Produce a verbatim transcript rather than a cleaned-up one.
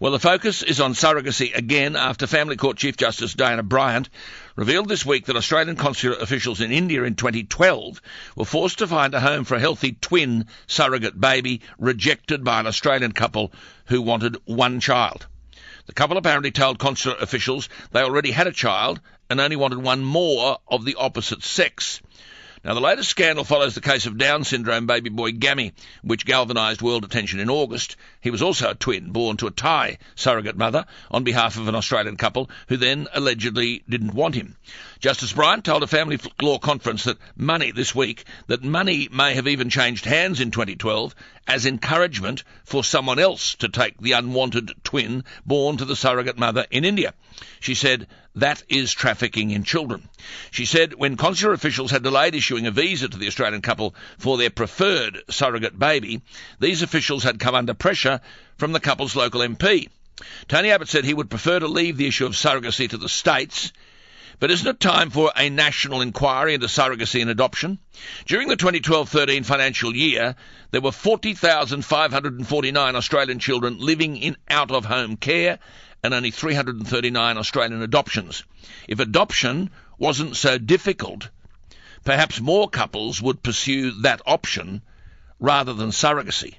Well, the focus is on surrogacy again after Family Court Chief Justice Diana Bryant revealed this week that Australian consular officials in India in twenty twelve were forced to find a home for a healthy twin surrogate baby rejected by an Australian couple who wanted one child. The couple apparently told consular officials they already had a child and only wanted one more of the opposite sex. Now, the latest scandal follows the case of Down syndrome baby boy Gammy, which galvanised world attention in August. He was also a twin born to a Thai surrogate mother on behalf of an Australian couple who then allegedly didn't want him. Justice Bryant told a family law conference that money this week, that money may have even changed hands in twenty twelve as encouragement for someone else to take the unwanted twin born to the surrogate mother in India. She said, that is trafficking in children. She said when consular officials had delayed issuing a visa to the Australian couple for their preferred surrogate baby, these officials had come under pressure from the couple's local M P. Tony Abbott said he would prefer to leave the issue of surrogacy to the states. But isn't it time for a national inquiry into surrogacy and adoption? During the twenty twelve thirteen financial year, there were forty thousand five hundred forty-nine Australian children living in out-of-home care and only three hundred thirty-nine Australian adoptions. If adoption wasn't so difficult, perhaps more couples would pursue that option rather than surrogacy.